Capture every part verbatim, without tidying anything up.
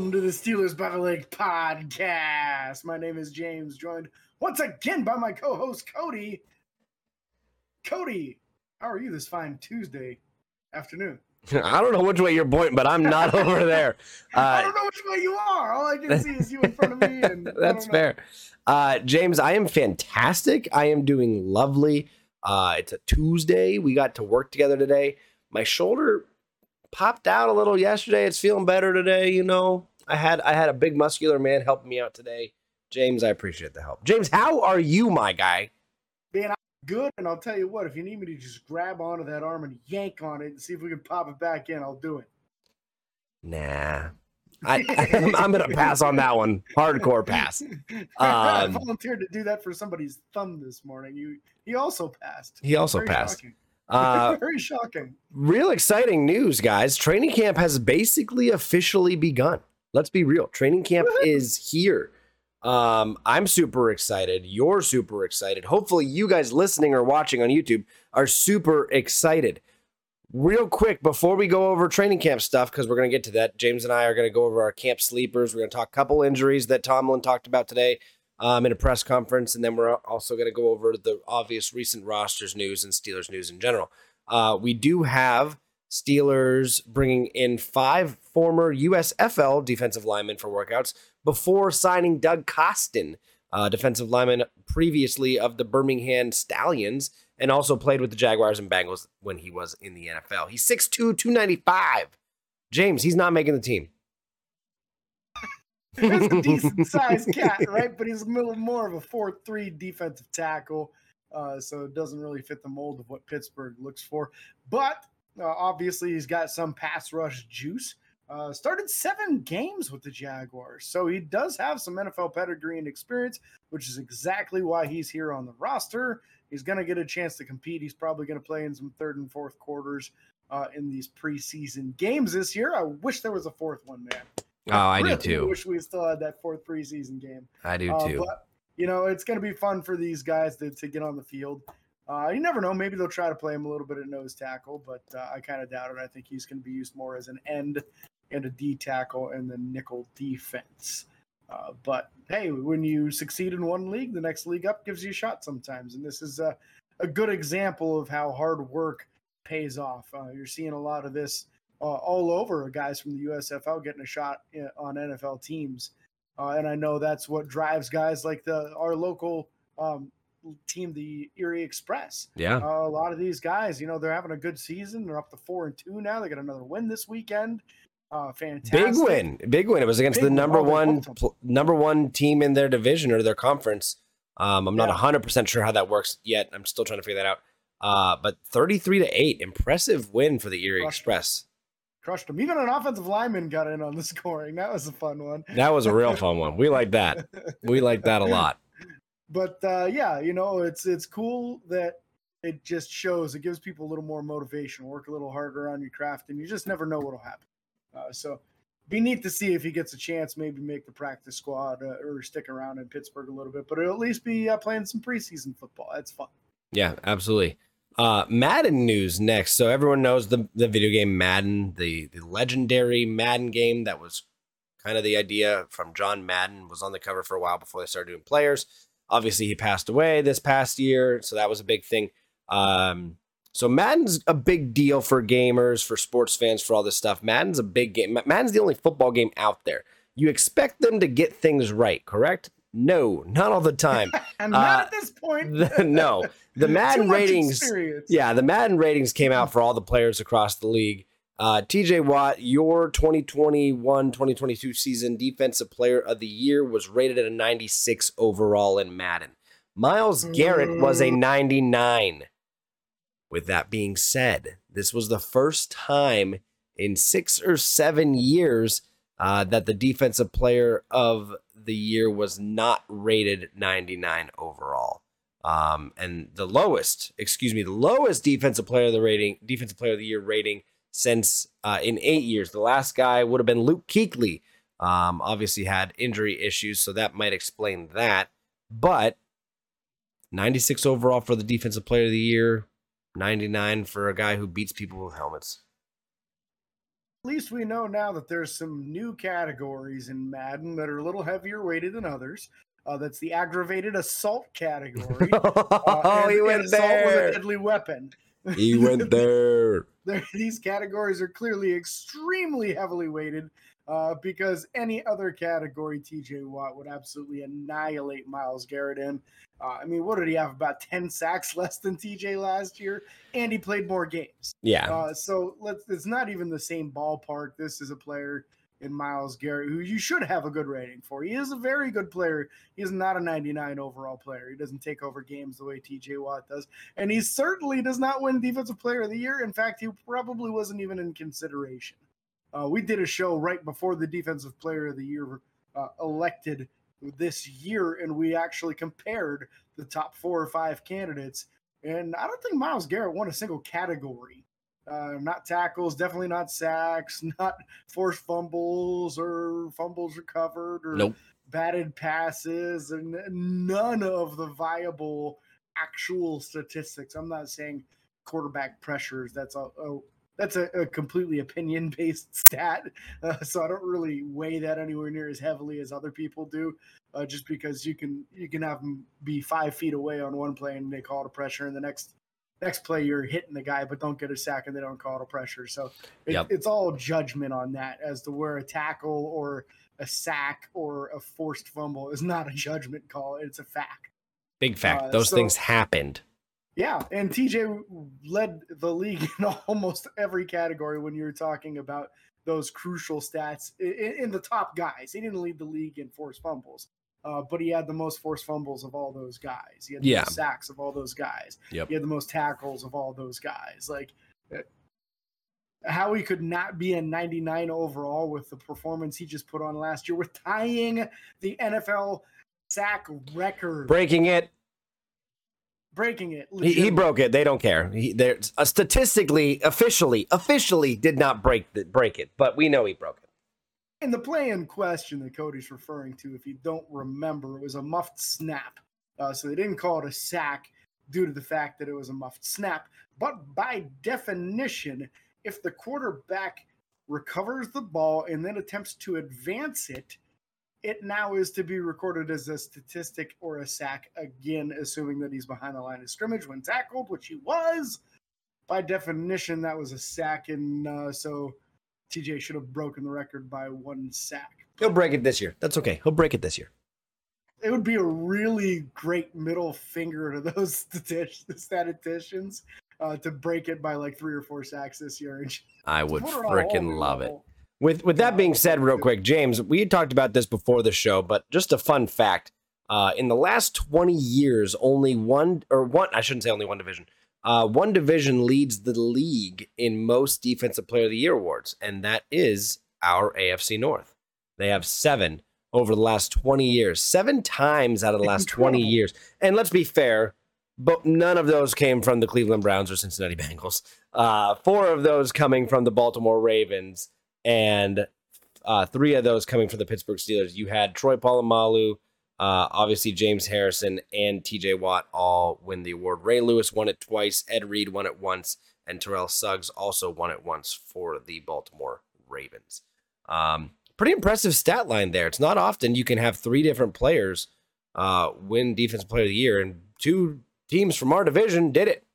Welcome to the Steelers by the Lake podcast. My name is James, joined once again by my co-host Cody. Cody, how are you this fine Tuesday afternoon? I don't know which way you're pointing, but I'm not over there. Uh, I don't know which way you are. All I can see is you in front of me. And that's fair. Uh, James, I am fantastic. I am doing lovely. Uh, it's a Tuesday. We got to work together today. My shoulder popped out a little yesterday. It's feeling better today. You know, I had I had a big muscular man helping me out today. James, I appreciate the help. James, how are you, my guy? Man, I'm good, and I'll tell you what, if you need me to just grab onto that arm and yank on it and see if we can pop it back in, I'll do it. Nah. I, I'm, I'm going to pass on that one. Hardcore pass. Um, I volunteered to do that for somebody's thumb this morning. You, He also passed. He also Very passed. Shocking. Uh, Very shocking. Real exciting news, guys. Training camp has basically officially begun. Let's be real. Training camp is here. Um, I'm super excited. You're super excited. Hopefully you guys listening or watching on YouTube are super excited. Real quick, before we go over training camp stuff, because we're going to get to that, James and I are going to go over our camp sleepers. We're going to talk a couple injuries that Tomlin talked about today um, in a press conference, and then we're also going to go over the obvious recent rosters news and Steelers news in general. Uh, we do have Steelers bringing in five former U S F L defensive linemen for workouts before signing Doug Costin, uh, defensive lineman previously of the Birmingham Stallions, and also played with the Jaguars and Bengals when he was in the N F L. He's six two, two ninety-five. James, he's not making the team. He's a decent-sized cat, right? But he's a little more of a four three defensive tackle, uh, so it doesn't really fit the mold of what Pittsburgh looks for. But uh, obviously he's got some pass rush juice. Uh, started seven games with the Jaguars, so he does have some N F L pedigree and experience, which is exactly why he's here on the roster. He's going to get a chance to compete. He's probably going to play in some third and fourth quarters uh, in these preseason games this year. I wish there was a fourth one, man. Oh, I really do too. wish we still had that fourth preseason game. I do uh, too. But, you know, it's going to be fun for these guys to, to get on the field. Uh, you never know. Maybe they'll try to play him a little bit at nose tackle, but uh, I kind of doubt it. I think he's going to be used more as an end and a D tackle and the nickel defense. Uh, but hey, when you succeed in one league, the next league up gives you a shot sometimes. And this is a, a good example of how hard work pays off. Uh, you're seeing a lot of this uh, all over, guys from the U S F L getting a shot in, on N F L teams. Uh, and I know that's what drives guys like the our local um, team, the Erie Express. Yeah. Uh, a lot of these guys, you know, they're having a good season. They're up to four and two now. They got another win this weekend. Uh, fantastic. Big win. Big win. It was against Big the win. number Oh, they one whooped 'em. pl- number one team in their division or their conference. Um, I'm not Yeah. one hundred percent sure how that works yet. I'm still trying to figure that out. Uh, but thirty-three to eight, impressive win for the Erie Crushed Express. Crushed them. Even an offensive lineman got in on the scoring. That was a fun one. That was a real fun one. We like that. We like that a lot. But uh, yeah, you know, it's it's cool that it just shows. It gives people a little more motivation. Work a little harder on your craft, and you just never know what'll happen. Uh, so, be neat to see if he gets a chance, maybe make the practice squad uh, or stick around in Pittsburgh a little bit. But it'll at least be uh, playing some preseason football. That's fun. Yeah, absolutely. Uh, Madden news next. So everyone knows the, the video game Madden, the, the legendary Madden game that was kind of the idea from John Madden, was on the cover for a while before they started doing players. Obviously, he passed away this past year, so that was a big thing. Um, so Madden's a big deal for gamers, for sports fans, for all this stuff. Madden's a big game. Madden's the only football game out there. You expect them to get things right, correct? No, not all the time. And not Uh, at this point. The- no, the Too Madden much ratings. experience. Yeah, the Madden ratings came out for all the players across the league. Uh, T J Watt, your twenty twenty-one twenty twenty-two season Defensive Player of the Year, was rated at a ninety-six overall in Madden. Myles Garrett was a ninety-nine. With that being said, this was the first time in six or seven years uh, that the Defensive Player of the Year was not rated ninety-nine overall. Um, and the lowest, excuse me, the lowest Defensive Player of the rating, Defensive Player of the Year rating since uh, in eight years. The last guy would have been Luke Kuechly. Um, obviously had injury issues, so that might explain that. But ninety-six overall for the Defensive Player of the Year, ninety-nine for a guy who beats people with helmets. least we know now that there's some new categories in Madden that are a little heavier weighted than others. Uh, that's the aggravated assault category. oh, uh, and, he went and assault there. with a deadly weapon. He went there. These categories are clearly extremely heavily weighted uh, because any other category T J Watt would absolutely annihilate Myles Garrett in. Uh, I mean, what did he have? About ten sacks less than T J last year, and he played more games. Yeah. Uh, so let's. It's not even the same ballpark. This is a player in Myles Garrett who you should have a good rating for. He is a very good player. He is not a ninety-nine overall player. He doesn't take over games the way T J Watt does, and he certainly does not win Defensive Player of the Year. In fact, he probably wasn't even in consideration. Uh, we did a show right before the Defensive Player of the Year uh, elected this year, and we actually compared the top four or five candidates, and I don't think Myles Garrett won a single category. Uh, not tackles, definitely not sacks, not forced fumbles or fumbles recovered or nope. batted passes, and none of the viable actual statistics. I'm not saying quarterback pressures. That's a, a that's a, a completely opinion-based stat, uh, so I don't really weigh that anywhere near as heavily as other people do. Uh, just because you can you can have them be five feet away on one play and they call it a pressure, and the next next play you're hitting the guy but don't get a sack and they don't call it a pressure. So it, yep. it's all judgment on that as to where a tackle or a sack or a forced fumble is not a judgment call. It's a fact. Big fact. Uh, Those so, things happened. Yeah, and T J led the league in almost every category when you're talking about those crucial stats in, in the top guys. He didn't lead the league in forced fumbles. Uh, but he had the most forced fumbles of all those guys. He had the yeah. most sacks of all those guys. Yep. He had the most tackles of all those guys. Like, how he could not be a ninety-nine overall with the performance he just put on last year. We're tying the N F L sack record. Breaking it. Breaking it. He, he broke it. They don't care. He, uh, statistically, officially, officially did not break the, break it, but we know he broke it. In the play in question that Cody's referring to, if you don't remember, it was a muffed snap. Uh, so they didn't call it a sack due to the fact that it was a muffed snap. But by definition, if the quarterback recovers the ball and then attempts to advance it, it now is to be recorded as a statistic or a sack, again, assuming that he's behind the line of scrimmage when tackled, which he was. By definition, that was a sack, and uh, so T J should have broken the record by one sack. He'll break it this year. That's okay. He'll break it this year. It would be a really great middle finger to those statisticians uh, to break it by like three or four sacks this year. I would freaking love it. With with that being said, real quick, James, we had talked about this before the show, but just a fun fact. Uh, in the last twenty years, only one, or one, I shouldn't say only one division, Uh, one division leads the league in most Defensive Player of the Year awards, and that is our A F C North. They have seven over the last twenty years, seven times out of the last twenty years. And let's be fair, but none of those came from the Cleveland Browns or Cincinnati Bengals. Uh, four of those coming from the Baltimore Ravens, and uh, three of those coming from the Pittsburgh Steelers. You had Troy Polamalu, Uh, obviously, James Harrison and T J Watt all win the award. Ray Lewis won it twice. Ed Reed won it once. And Terrell Suggs also won it once for the Baltimore Ravens. Um, pretty impressive stat line there. It's not often you can have three different players uh, win Defensive Player of the Year, and two teams from our division did it.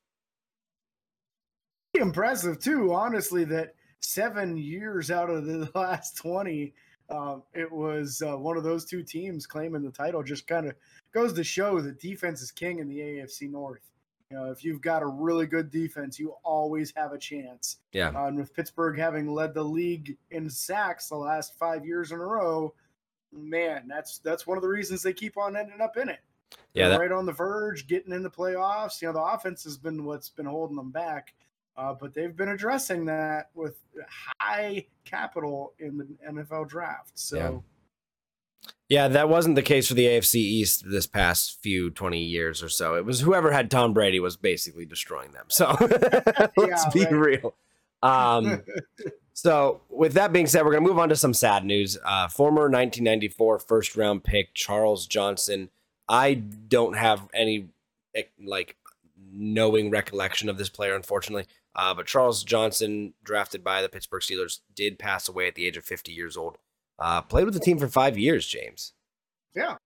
Impressive, too, honestly, that seven years out of the last twenty – Uh, it was uh, one of those two teams claiming the title. Just kind of goes to show that defense is king in the A F C North. You know, if you've got a really good defense, you always have a chance. Yeah. Uh, and with Pittsburgh having led the league in sacks the last five years in a row, man, that's that's one of the reasons they keep on ending up in it. Yeah, They're that- right on the verge, getting in the playoffs. You know, the offense has been what's been holding them back. Uh, but they've been addressing that with high capital in the N F L draft. So, yeah. yeah, that wasn't the case for the A F C East this past few twenty years or so. It was whoever had Tom Brady was basically destroying them. So let's yeah, be right. real. Um, so with that being said, we're going to move on to some sad news. Uh, former nineteen ninety-four first round pick Charles Johnson. I don't have any like knowing recollection of this player, unfortunately. Uh, but Charles Johnson, drafted by the Pittsburgh Steelers, did pass away at the age of fifty years old. Uh, played with the team for five years, James. Yeah.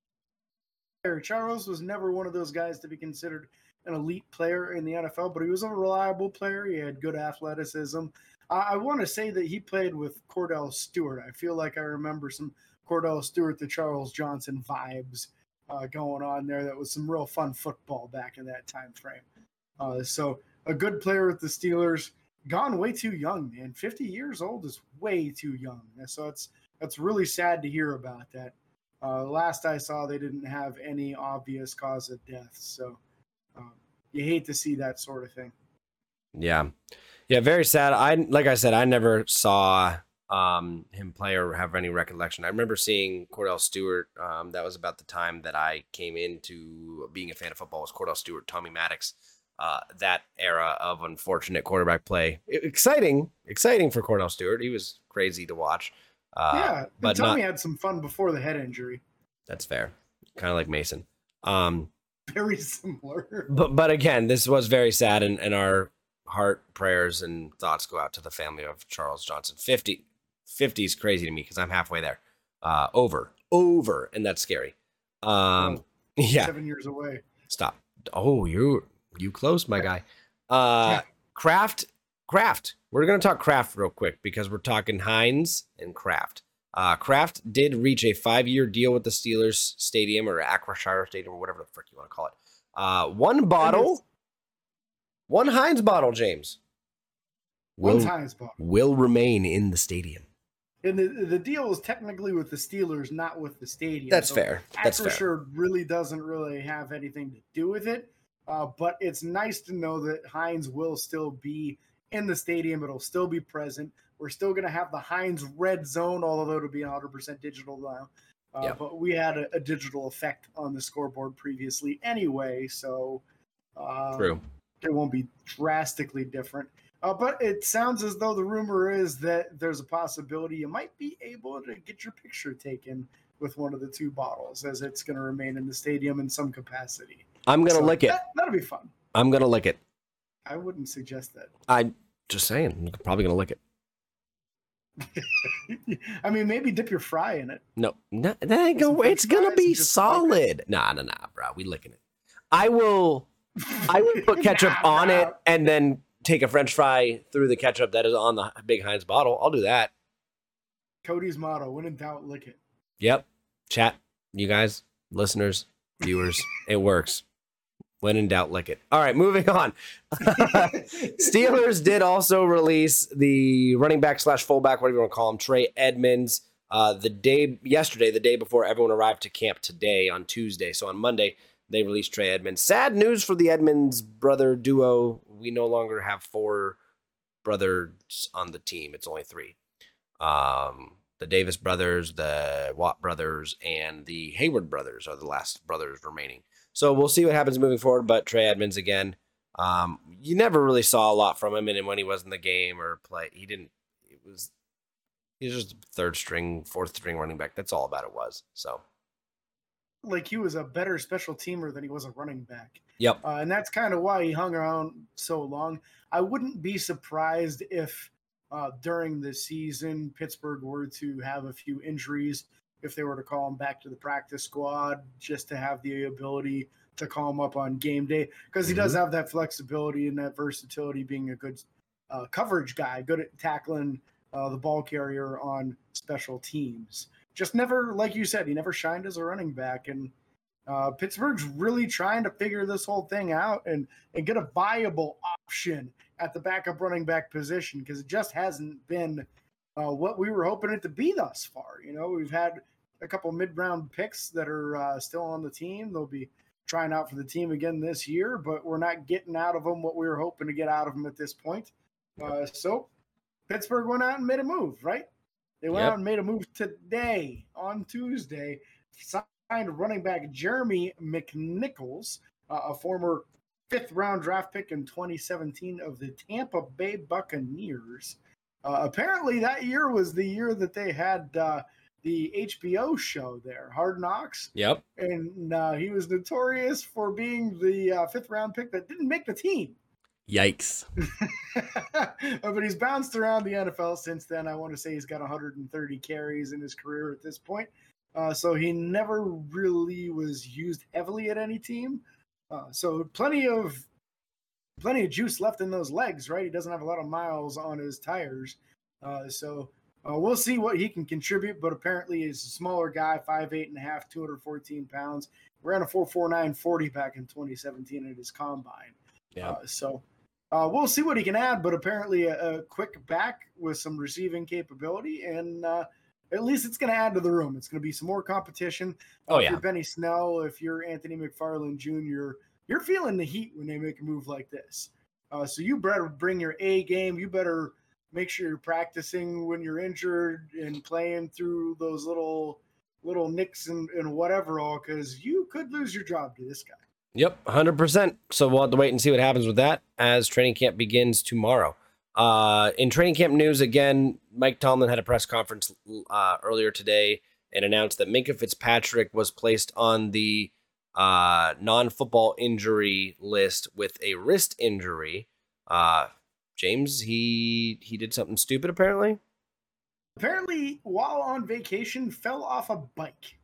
Charles was never one of those guys to be considered an elite player in the N F L, but he was a reliable player. He had good athleticism. Uh, I want to say that he played with Cordell Stewart. I feel like I remember some Cordell Stewart to Charles Johnson vibes uh, going on there. That was some real fun football back in that time frame. Uh, so a good player with the Steelers, gone way too young, man. fifty years old is way too young. So it's that's really sad to hear about that. Uh, last I saw, they didn't have any obvious cause of death. So um, you hate to see that sort of thing. Yeah. Yeah, very sad. I like I said, I never saw um, him play or have any recollection. I remember seeing Cordell Stewart. Um, that was about the time that I came into being a fan of football. Was Cordell Stewart, Tommy Maddox. Uh, that era of unfortunate quarterback play. Exciting, exciting for Cordell Stewart. He was crazy to watch. Uh, yeah, but Tommy not, had some fun before the head injury. That's fair. Kind of like Mason. Um, very similar. But but again, this was very sad, and, and our heart, prayers, and thoughts go out to the family of Charles Johnson. fifty, fifty is crazy to me because I'm halfway there. Uh, over, over, and that's scary. Um, oh, yeah. Seven years away. Stop. Oh, you you close, my guy. Uh, yeah. Kraft, Kraft. We're going to talk Kraft real quick because we're talking Heinz and Kraft. Uh, Kraft did reach a five-year deal with the Steelers Stadium or Acrisure Stadium or whatever the frick you want to call it. Uh, one bottle, one Heinz bottle, James, will, one Heinz bottle will remain in the stadium. And the the deal is technically with the Steelers, not with the stadium. That's so fair. That's Acrisure fair. really doesn't really have anything to do with it. Uh, but it's nice to know that Heinz will still be in the stadium. It'll still be present. We're still going to have the Heinz red zone, although it'll be one hundred percent digital now. Uh, yeah. But we had a, a digital effect on the scoreboard previously anyway, so uh, True. It won't be drastically different. Uh, but it sounds as though the rumor is that there's a possibility you might be able to get your picture taken with one of the two bottles, as it's going to remain in the stadium in some capacity. I'm going to so lick it. That, that'll be fun. I'm going to lick it. I wouldn't suggest that. I'm just saying, I'm probably going to lick it. I mean, maybe dip your fry in it. No, no that ain't go. It's gonna be solid. Nah, nah, nah, bro. We licking it. I will. I will put ketchup nah, on nah. it and then take a French fry through the ketchup that is on the big Heinz bottle. I'll do that. Cody's motto: when in doubt, lick it. Yep. Chat, you guys, listeners, viewers, it works. When in doubt, lick it. All right, moving on. Steelers did also release the running back slash fullback, whatever you want to call him, Trey Edmonds, uh, the day yesterday, the day before everyone arrived to camp today on Tuesday. So on Monday, they released Trey Edmonds. Sad news for the Edmonds brother duo. We no longer have four brothers on the team. It's only three. Um, the Davis brothers, the Watt brothers, and the Hayward brothers are the last brothers remaining. So we'll see what happens moving forward. But Trey Edmonds, again, um, you never really saw a lot from him. And when he was in the game or play, he didn't, it was, he was just third string, fourth string running back. That's all about it was. So. Like he was a better special teamer than he was a running back. Yep. Uh, and that's kind of why he hung around so long. I wouldn't be surprised if uh, during the season, Pittsburgh were to have a few injuries, if they were to call him back to the practice squad, just to have the ability to call him up on game day, because he mm-hmm. does have that flexibility and that versatility, being a good uh, coverage guy, good at tackling uh, the ball carrier on special teams. Just never, like you said, he never shined as a running back. And uh, Pittsburgh's really trying to figure this whole thing out and, and get a viable option at the backup running back position, because it just hasn't been uh, what we were hoping it to be thus far. You know, we've had a couple mid-round picks that are uh, still on the team. They'll be trying out for the team again this year, but we're not getting out of them what we were hoping to get out of them at this point. Uh, so Pittsburgh went out and made a move, right? They went yep. out and made a move today on Tuesday, signed running back Jeremy McNichols, uh, a former fifth-round draft pick in twenty seventeen of the Tampa Bay Buccaneers. Uh, apparently that year was the year that they had uh, the H B O show there, Hard Knocks. Yep. And uh, he was notorious for being the uh, fifth round pick that didn't make the team. Yikes. But he's bounced around the N F L since then. I want to say he's got one hundred thirty carries in his career at this point. Uh, so he never really was used heavily at any team. Uh, so plenty of plenty of juice left in those legs, right? He doesn't have a lot of miles on his tires. Uh, so uh, we'll see what he can contribute, but apparently he's a smaller guy, five eight and a half, two hundred fourteen pounds. Ran a four forty-nine forty back in twenty seventeen at his combine. Yeah. Uh, so uh, we'll see what he can add, but apparently a, a quick back with some receiving capability, and uh, at least it's going to add to the room. It's going to be some more competition. Uh, Oh, if yeah. you're Benny Snell, if you're Anthony McFarland Junior, you're feeling the heat when they make a move like this. Uh, so you better bring your A game. You better make sure you're practicing when you're injured and playing through those little little nicks and, and whatever all, because you could lose your job to this guy. Yep, one hundred percent. So we'll have to wait and see what happens with that as training camp begins tomorrow. Uh, in training camp news, again, Mike Tomlin had a press conference uh, earlier today and announced that Minkah Fitzpatrick was placed on the uh, non-football injury list with a wrist injury. Uh, James, he he did something stupid, apparently. Apparently, while on vacation, fell off a bike.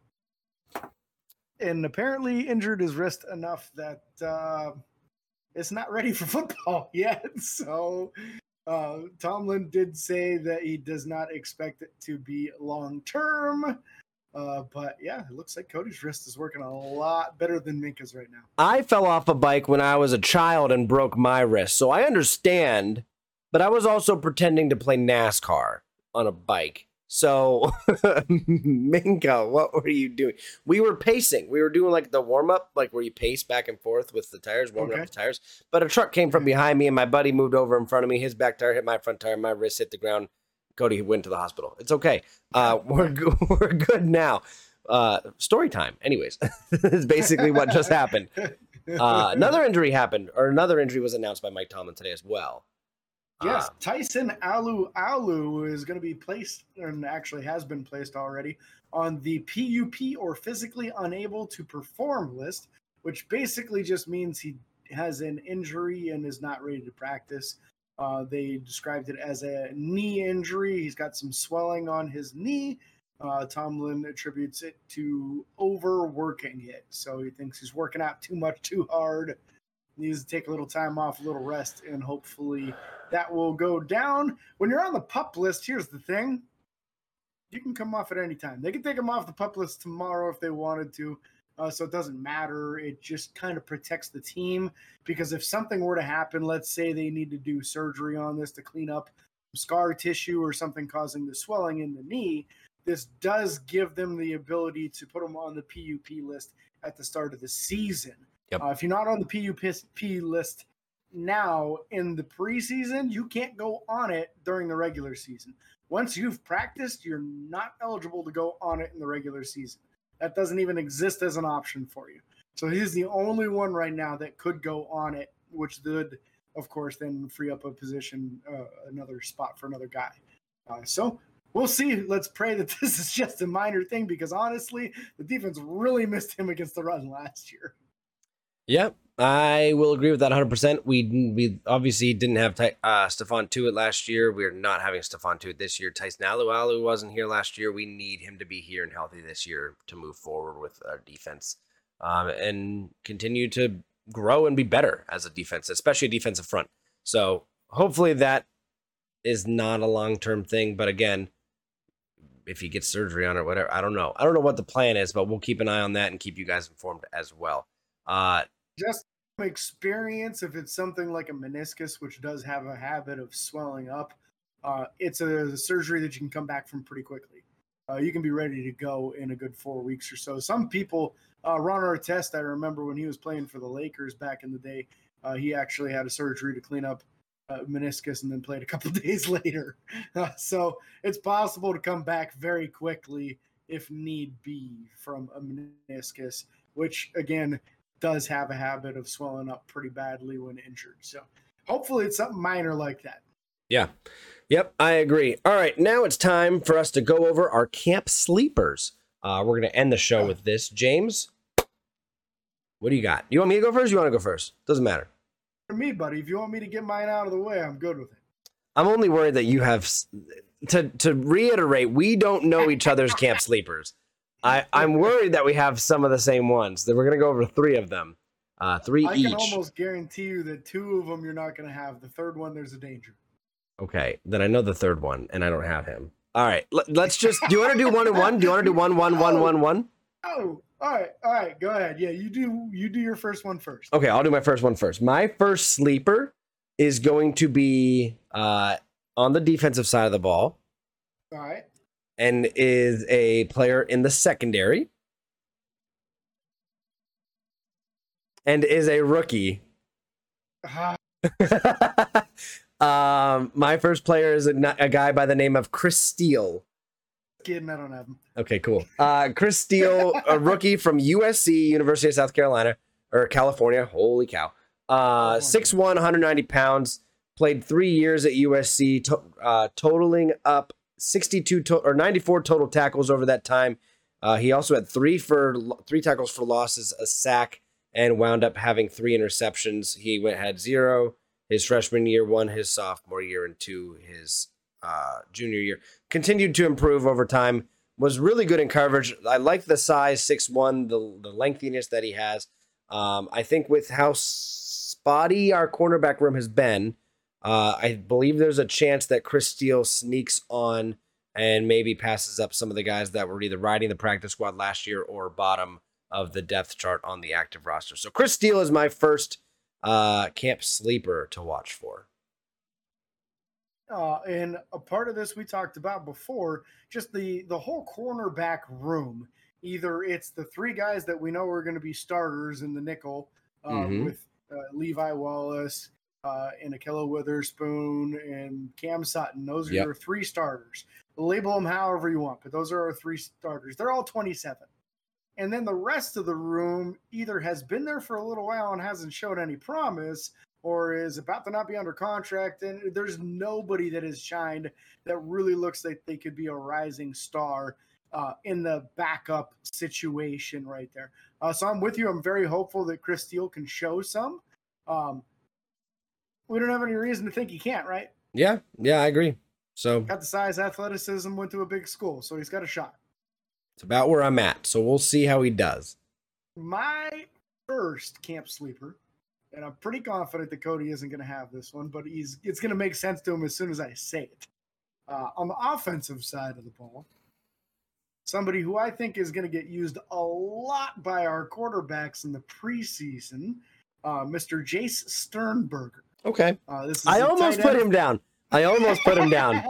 And apparently injured his wrist enough that uh, it's not ready for football yet. So uh, Tomlin did say that he does not expect it to be long-term. Uh, but yeah, it looks like Cody's wrist is working a lot better than Minkah's right now. I fell off a bike when I was a child and broke my wrist, so I understand, but I was also pretending to play NASCAR on a bike. So, Minkah, what were you doing? We were pacing. We were doing like the warm-up, like where you pace back and forth with the tires, warming Okay. up the tires. But a truck came from behind me, and my buddy moved over in front of me. His back tire hit my front tire. My wrist hit the ground. Cody went to the hospital. It's okay. Uh, we're go- we're good now. Uh, story time. Anyways, is basically what just happened. Uh, another injury happened, or another injury was announced by Mike Tomlin today as well. Yes, Uh, Tyson Alu Alu is going to be placed, and actually has been placed already, on the P U P or physically unable to perform list, which basically just means he has an injury and is not ready to practice. Uh, they described it as a knee injury. He's got some swelling on his knee. Uh, Tomlin attributes it to overworking it. So he thinks he's working out too much, too hard. Needs to take a little time off, a little rest, and hopefully that will go down. When you're on the PUP list, here's the thing. You can come off at any time. They can take him off the PUP list tomorrow if they wanted to. Uh, so it doesn't matter. It just kind of protects the team, because if something were to happen, let's say they need to do surgery on this to clean up scar tissue or something causing the swelling in the knee, this does give them the ability to put them on the P U P list at the start of the season. Yep. Uh, if you're not on the P U P list now in the preseason, you can't go on it during the regular season. Once you've practiced, you're not eligible to go on it in the regular season. That doesn't even exist as an option for you. So he's the only one right now that could go on it, which would, of course, then free up a position, uh, another spot for another guy. Uh, so we'll see. Let's pray that this is just a minor thing, because honestly, the defense really missed him against the run last year. Yep, I will agree with that one hundred percent. We we obviously didn't have Ty, uh, Stephon Tuitt last year. We're not having Stephon Tuitt this year. Tyson Alualu wasn't here last year. We need him to be here and healthy this year to move forward with our defense um, and continue to grow and be better as a defense, especially a defensive front. So hopefully that is not a long-term thing. But again, if he gets surgery on it or whatever, I don't know. I don't know what the plan is, but we'll keep an eye on that and keep you guys informed as well. Uh, Just from experience, if it's something like a meniscus, which does have a habit of swelling up, uh, it's a surgery that you can come back from pretty quickly. Uh, you can be ready to go in a good four weeks or so. Some people, uh, Ron Artest, I remember when he was playing for the Lakers back in the day, uh, he actually had a surgery to clean up uh, meniscus and then played a couple days later. Uh, so it's possible to come back very quickly if need be from a meniscus, which, again, does have a habit of swelling up pretty badly when injured. So hopefully it's something minor like that. Yeah. Yep, I agree. All right, now it's time for us to go over our camp sleepers. Uh, we're going to end the show with this. James, what do you got? You want me to go first or you want to go first? Doesn't matter. For me, buddy, if you want me to get mine out of the way, I'm good with it. I'm only worried that you have, to, to reiterate, we don't know each other's camp sleepers. I, I'm worried that we have some of the same ones. That we're going to go over three of them. Uh, three I each. can almost guarantee you that two of them you're not going to have. The third one, there's a danger. Okay, then I know the third one, and I don't have him. All right, let's just. Do you want to do one and one? Do you want to do one, one, one, one, one? Oh, all right, all right. Go ahead. Yeah, you do. You do your first one first. Okay, I'll do my first one first. My first sleeper is going to be uh, on the defensive side of the ball. All right. And is a player in the secondary. And is a rookie. Uh, um, my first player is a, a guy by the name of Chris Steele. Kidding, I don't have him. Okay, cool. Uh, Chris Steele, a rookie from U S C, University of South Carolina, or California. Holy cow. Uh, six one, one hundred ninety pounds. Played three years at U S C, to, uh, totaling up sixty-two to, or ninety-four total tackles over that time. Uh, he also had three for three tackles for losses, a sack, and wound up having three interceptions. He went had zero his freshman year, one his sophomore year, and two his uh, junior year. Continued to improve over time. Was really good in coverage. I like the size, six one, the the lengthiness that he has. Um, I think with how spotty our cornerback room has been, Uh, I believe there's a chance that Chris Steele sneaks on and maybe passes up some of the guys that were either riding the practice squad last year or bottom of the depth chart on the active roster. So Chris Steele is my first uh, camp sleeper to watch for. Uh, and a part of this we talked about before, just the, the whole cornerback room. Either it's the three guys that we know are going to be starters in the nickel uh, mm-hmm. with uh, Levi Wallace, Uh, and Ahkello Witherspoon and Cam Sutton. Those are yep. your three starters. Label them however you want, but those are our three starters. They're all twenty-seven. And then the rest of the room either has been there for a little while and hasn't showed any promise, or is about to not be under contract. And there's nobody that has shined that really looks like they could be a rising star uh, in the backup situation right there. Uh, so I'm with you. I'm very hopeful that Chris Steele can show some. Um, We don't have any reason to think he can't, right? Yeah, yeah, I agree. So got the size, athleticism, went to a big school, so he's got a shot. It's about where I'm at, so we'll see how he does. My first camp sleeper, and I'm pretty confident that Cody isn't going to have this one, but he's it's going to make sense to him as soon as I say it. Uh, on the offensive side of the ball, somebody who I think is going to get used a lot by our quarterbacks in the preseason, uh, Mister Jace Sternberger. Okay. Uh, this is I almost put him down. I almost put him down.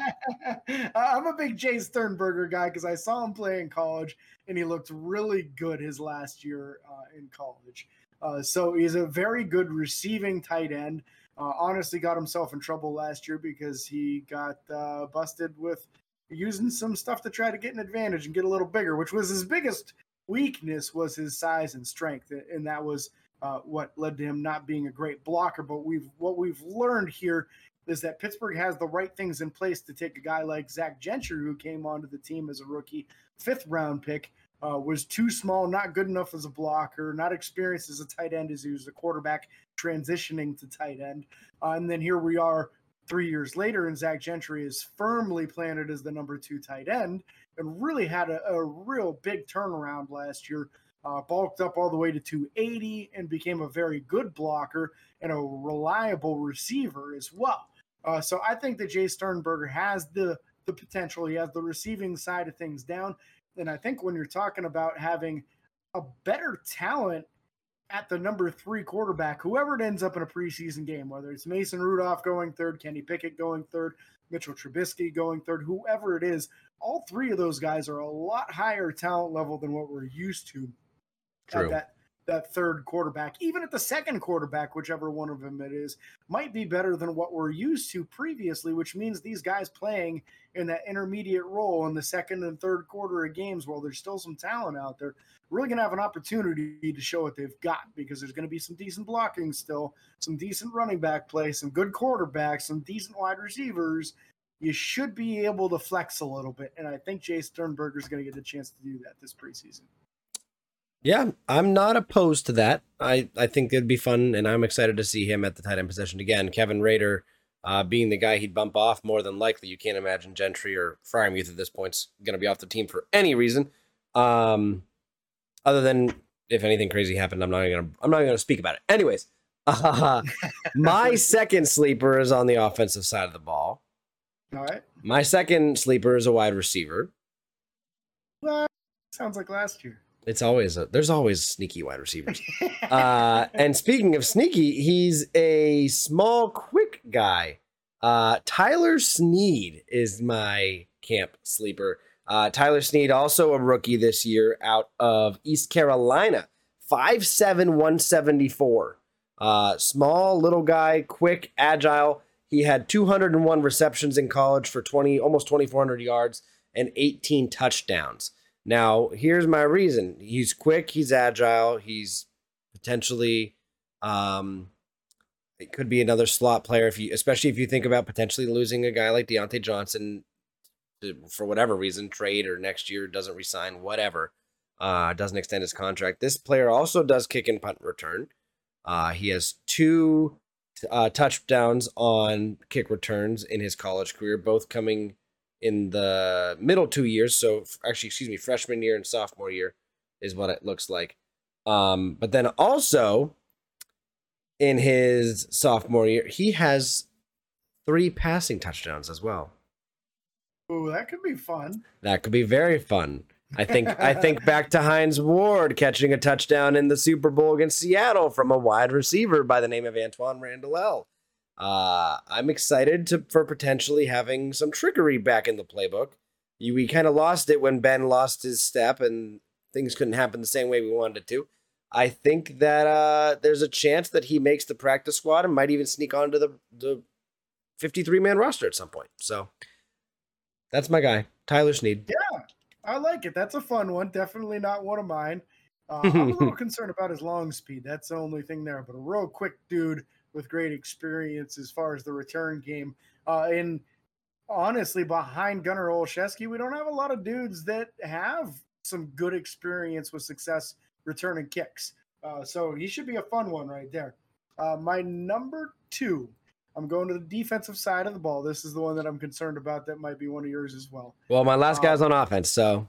I'm a big Jay Sternberger guy because I saw him play in college, and he looked really good his last year uh, in college. Uh, so he's a very good receiving tight end. Uh, honestly, got himself in trouble last year because he got uh, busted with using some stuff to try to get an advantage and get a little bigger, which was his biggest weakness was his size and strength, and that was Uh, what led to him not being a great blocker. But we've what we've learned here is that Pittsburgh has the right things in place to take a guy like Zach Gentry, who came onto the team as a rookie, fifth round pick, uh, was too small, not good enough as a blocker, not experienced as a tight end as he was a quarterback transitioning to tight end. Uh, and then here we are three years later, and Zach Gentry is firmly planted as the number two tight end and really had a, a real big turnaround last year. Uh, bulked up all the way to two eighty and became a very good blocker and a reliable receiver as well. Uh, so I think that Jay Sternberger has the the potential. He has the receiving side of things down. And I think when you're talking about having a better talent at the number three quarterback, whoever it ends up in a preseason game, whether it's Mason Rudolph going third, Kenny Pickett going third, Mitchell Trubisky going third, whoever it is, all three of those guys are a lot higher talent level than what we're used to. True. That that third quarterback, even at the second quarterback, whichever one of them it is, might be better than what we're used to previously, which means these guys playing in that intermediate role in the second and third quarter of games, while there's still some talent out there, really going to have an opportunity to show what they've got, because there's going to be some decent blocking still, some decent running back play, some good quarterbacks, some decent wide receivers. you should be able to flex a little bit. And I think Jay Sternberger is going to get the chance to do that this preseason. Yeah, I'm not opposed to that. I, I think it'd be fun, and I'm excited to see him at the tight end position again. Kevin Rader uh, being the guy he'd bump off more than likely. You can't imagine Gentry or Fryermuth at this point's going to be off the team for any reason. Um, other than if anything crazy happened, I'm not going to I'm not going to speak about it. Anyways, uh, my second sleeper is on the offensive side of the ball. All right. My second sleeper is a wide receiver. Well, sounds like last year. It's always a, there's always sneaky wide receivers. Uh, and speaking of sneaky, he's a small, quick guy. Uh, Tyler Snead is my camp sleeper. Uh, Tyler Snead, also a rookie this year out of East Carolina, five seven, one seventy-four. Uh, small, little guy, quick, agile. He had two hundred one receptions in college for twenty, almost twenty-four hundred yards and eighteen touchdowns. Now, here's my reason. He's quick, he's agile, he's potentially um, it could be another slot player, if you, especially if you think about potentially losing a guy like Deontay Johnson to, for whatever reason, trade or next year doesn't resign, whatever, uh, doesn't extend his contract. This player also does kick and punt return. Uh, he has two uh, touchdowns on kick returns in his college career, both coming in the middle two years. So actually, excuse me, freshman year and sophomore year is what it looks like. Um, but then also in his sophomore year, he has three passing touchdowns as well. Ooh, that could be fun. That could be very fun. I think I think back to Hines Ward catching a touchdown in the Super Bowl against Seattle from a wide receiver by the name of Antoine Randall. Uh, I'm excited to for potentially having some trickery back in the playbook. You, we kind of lost it when Ben lost his step and things couldn't happen the same way we wanted it to. I think that uh, there's a chance that he makes the practice squad and might even sneak onto the, the fifty-three man roster at some point. So that's my guy, Tyler Snead. Yeah, I like it. That's a fun one. Definitely not one of mine. Uh, I'm a little concerned about his long speed. That's the only thing there. But a real quick dude with great experience as far as the return game. Uh, and honestly, behind Gunnar Olszewski, we don't have a lot of dudes that have some good experience with success returning kicks. Uh, so he should be a fun one right there. Uh, my number two, I'm going to the defensive side of the ball. This is the one that I'm concerned about. That might be one of yours as well. Well, my last guy's um, on offense, so.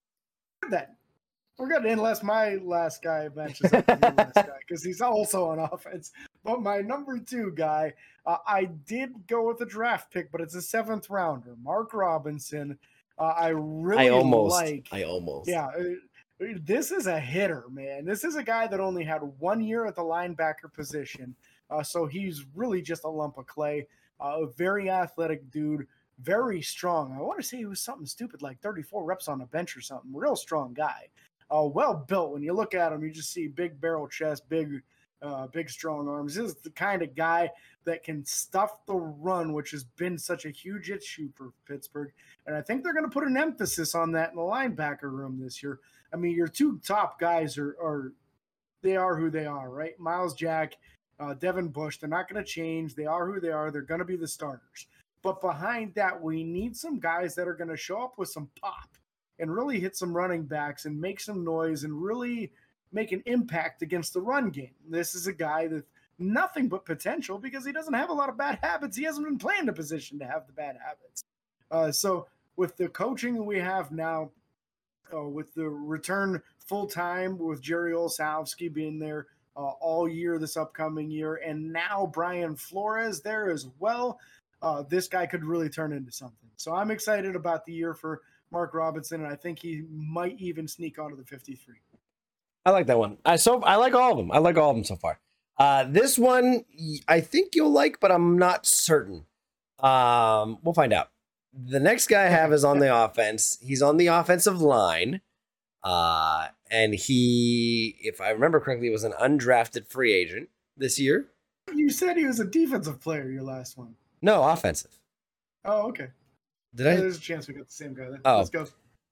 That. We're good unless my last guy matches up with your last guy because he's also on offense. But my number two guy, uh, I did go with a draft pick, but it's a seventh rounder, Mark Robinson. Uh, I really I almost, like. I almost. Yeah, uh, this is a hitter, man. This is a guy that only had one year at the linebacker position, uh, so he's really just a lump of clay. Uh, a very athletic dude, very strong. I want to say he was something stupid like thirty-four reps on a bench or something. Real strong guy. Uh, well built. When you look at him, you just see big barrel chest, big, uh, big strong arms. This is the kind of guy that can stuff the run, which has been such a huge issue for Pittsburgh. And I think they're going to put an emphasis on that in the linebacker room this year. I mean, your two top guys are, are they are who they are, right? Miles Jack, uh, Devin Bush. They're not going to change. They are who they are. They're going to be the starters. But behind that, we need some guys that are going to show up with some pop and really hit some running backs and make some noise and really make an impact against the run game. This is a guy that's nothing but potential because he doesn't have a lot of bad habits. He hasn't been playing the position to have the bad habits. Uh, so with the coaching we have now, uh, with the return full-time with Jerry Olszewski being there uh, all year this upcoming year, and now Brian Flores there as well, uh, this guy could really turn into something. So I'm excited about the year for Mark Robinson, and I think he might even sneak onto the fifty-three. I like that one. I so I like all of them. I like all of them so far. Uh, this one I think you'll like, but I'm not certain. Um, we'll find out. The next guy I have is on the offense. He's on the offensive line, uh, and he, if I remember correctly, was an undrafted free agent this year. You said he was a defensive player. Your last one. No, offensive. Oh, okay. Did I? There's a chance we got the same guy then. Oh. Let's go.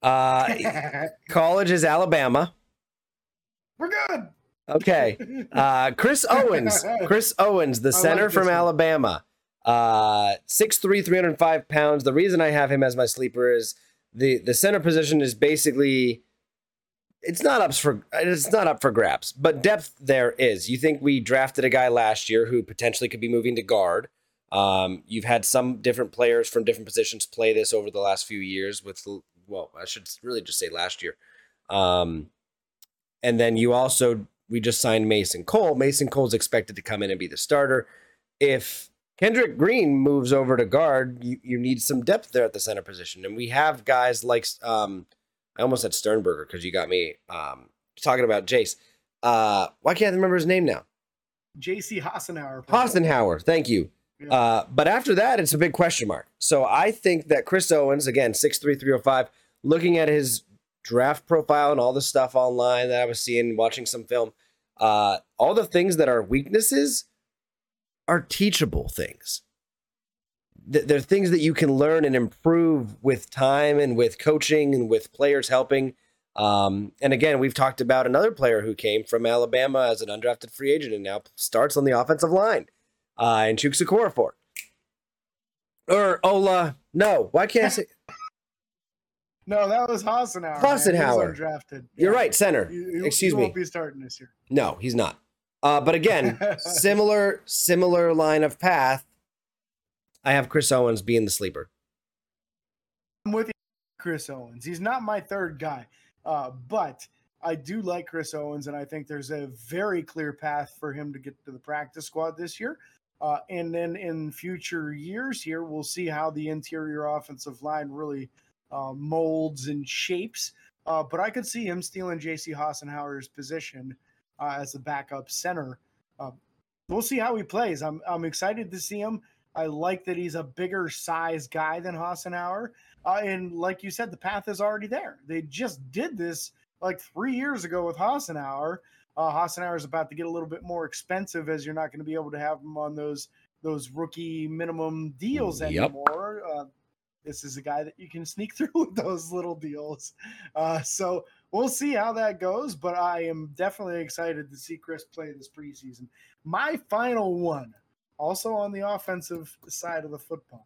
Uh, college is Alabama. We're good. Okay. Uh, Chris Owens. Chris Owens, the center like from one. Alabama. Uh, six three, three hundred five pounds. The reason I have him as my sleeper is the the center position is basically it's not up for it's not up for grabs, but depth there is. You think we drafted a guy last year who potentially could be moving to guard. Um, you've had some different players from different positions play this over the last few years with, well, I should really just say last year. Um, and then you also, we just signed Mason Cole. Mason Cole's expected to come in and be the starter. If Kendrick Green moves over to guard, you, you need some depth there at the center position. And we have guys like, um, I almost said Sternberger because you got me um, talking about Jace. Uh, why can't I remember his name now? J C Hassenauer. Hassenauer, thank you. Yeah. Uh, but after that, it's a big question mark. So I think that Chris Owens, again, six three, three oh five, looking at his draft profile and all the stuff online that I was seeing, watching some film, uh, all the things that are weaknesses are teachable things. They're things that you can learn and improve with time and with coaching and with players helping. Um, and again, we've talked about another player who came from Alabama as an undrafted free agent and now starts on the offensive line. Uh, and Chukwueze Okorafor. Or Ola. No, why can't I say? No, that was Hassenauer. Hassenauer. Undrafted. You're yeah. right, center. You, you, Excuse you me. Won't be starting this year. No, he's not. Uh, but again, similar similar line of path. I have Chris Owens being the sleeper. I'm with you, Chris Owens. He's not my third guy, uh, but I do like Chris Owens, and I think there's a very clear path for him to get to the practice squad this year. Uh, and then in future years here, we'll see how the interior offensive line really uh, molds and shapes. Uh, but I could see him stealing J C Hassenauer's position uh, as a backup center. Uh, we'll see how he plays. I'm I'm excited to see him. I like that he's a bigger size guy than Hassenauer. Uh, and like you said, the path is already there. They just did this like three years ago with Hassenauer. Uh, Hassenauer is about to get a little bit more expensive as you're not going to be able to have him on those those rookie minimum deals Yep. anymore. Uh, this is a guy that you can sneak through with those little deals. Uh, so we'll see how that goes, but I am definitely excited to see Chris play this preseason. My final one, also on the offensive side of the football,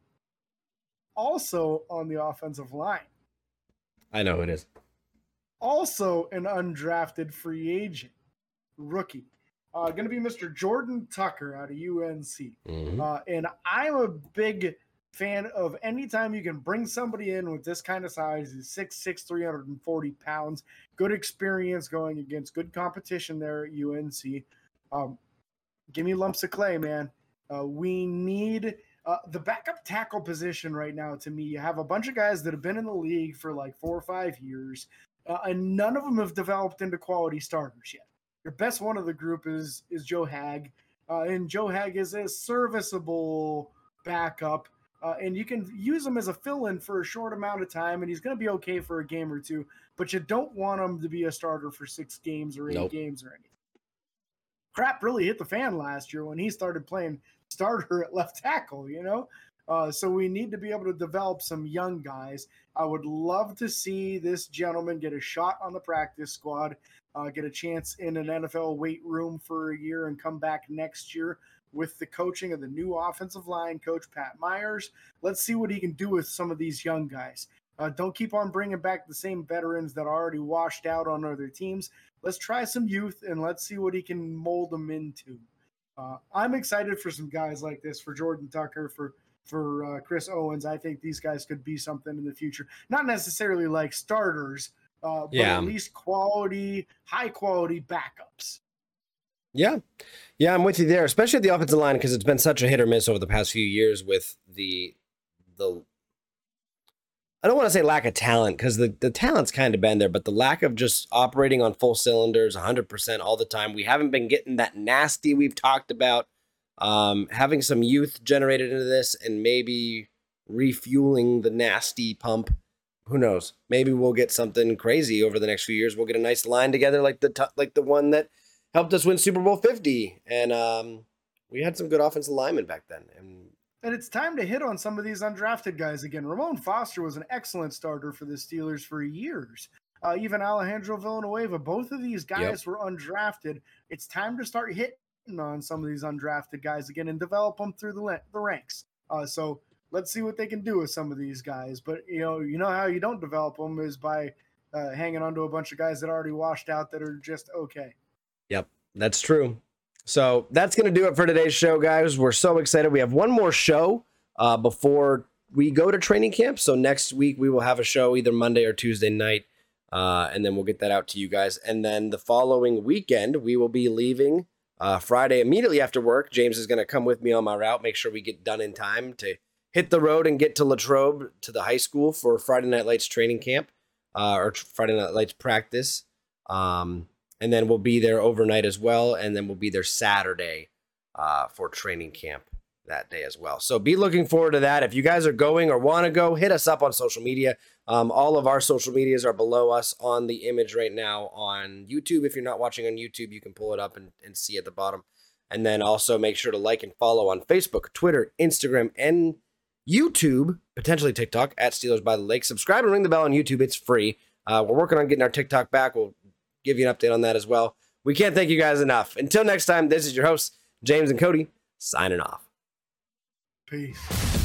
also on the offensive line. I know who it is. Also an undrafted free agent, rookie. Uh, going to be Mister Jordan Tucker out of U N C. Mm-hmm. Uh, and I'm a big fan of anytime you can bring somebody in with this kind of size. He's six six, three hundred forty pounds. Good experience going against good competition there at U N C. Um, give me lumps of clay, man. Uh, we need uh, the backup tackle position right now. To me, you have a bunch of guys that have been in the league for like four or five years, uh, and none of them have developed into quality starters yet. Your best one of the group is is Joe Hag, uh, and Joe Hag is a serviceable backup, uh, and you can use him as a fill-in for a short amount of time, and he's going to be okay for a game or two, but you don't want him to be a starter for six games or eight Nope. games or anything. Crap really hit the fan last year when he started playing starter at left tackle, you know? Uh, so we need to be able to develop some young guys. I would love to see this gentleman get a shot on the practice squad, uh, get a chance in an N F L weight room for a year and come back next year with the coaching of the new offensive line coach, Pat Myers. Let's see what he can do with some of these young guys. Uh, don't keep on bringing back the same veterans that are already washed out on other teams. Let's try some youth and let's see what he can mold them into. Uh, I'm excited for some guys like this, for Jordan Tucker, for for uh, Chris Owens. I think these guys could be something in the future. Not necessarily like starters, uh, but Yeah. at least quality, high-quality backups. Yeah. Yeah, I'm with you there, especially at the offensive line, because it's been such a hit or miss over the past few years with the the I don't want to say lack of talent, because the, the talent's kind of been there, but the lack of just operating on full cylinders one hundred percent all the time. We haven't been getting that nasty we've talked about. Um, having some youth generated into this and maybe refueling the nasty pump. Who knows? Maybe we'll get something crazy over the next few years. We'll get a nice line together like the t- like the one that helped us win Super Bowl fifty. And um, we had some good offensive linemen back then. And And it's time to hit on some of these undrafted guys again. Ramon Foster was an excellent starter for the Steelers for years. Uh, even Alejandro Villanueva, both of these guys Yep. were undrafted. It's time to start hitting on some of these undrafted guys again and develop them through the, the ranks. Uh, so let's see what they can do with some of these guys. But you know, you know how you don't develop them is by uh, hanging on to a bunch of guys that already washed out that are just okay. Yep, that's true. So that's going to do it for today's show, guys. We're so excited. We have one more show uh, before we go to training camp. So next week we will have a show either Monday or Tuesday night, uh, and then we'll get that out to you guys. And then the following weekend, we will be leaving uh, Friday immediately after work. James is going to come with me on my route, make sure we get done in time to hit the road and get to Latrobe to the high school for Friday Night Lights training camp uh, or Friday Night Lights practice. Um, and then we'll be there overnight as well. And then we'll be there Saturday uh, for training camp that day as well. So be looking forward to that. If you guys are going or want to go, hit us up on social media. Um, all of our social medias are below us on the image right now on YouTube. If you're not watching on YouTube, you can pull it up and, and see at the bottom. And then also make sure to like and follow on Facebook, Twitter, Instagram, and YouTube, potentially TikTok, at Steelers by the Lake. Subscribe and ring the bell on YouTube. It's free. Uh, we're working on getting our TikTok back. We'll give you an update on that as well. We can't thank you guys enough. Until next time, this is your hosts, James and Cody, signing off. Peace.